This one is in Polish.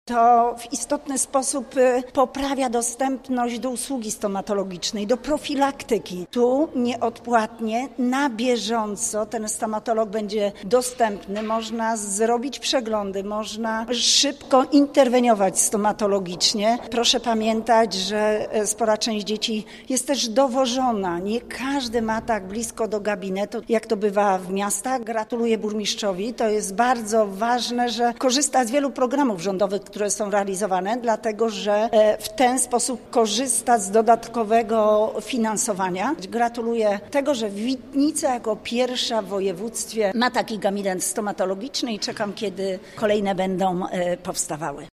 To w istotny sposób poprawia dostępność do usługi stomatologicznej, do profilaktyki. Tu nieodpłatnie, na bieżąco ten stomatolog będzie dostępny, można zrobić przeglądy, można szybko interweniować stomatologicznie. Proszę pamiętać, że spora część dzieci jest też dowożona. Nie każdy ma tak blisko do gabinetu, jak to bywa w miastach. Gratuluję burmistrzowi. To jest bardzo ważne, że korzysta z wielu programów rządowych, które są realizowane, dlatego że w ten sposób korzysta z dodatkowego finansowania. Gratuluję tego, że Witnica jako pierwsza w województwie ma taki gabinet stomatologiczny i czekam, kiedy kolejne będą powstawały.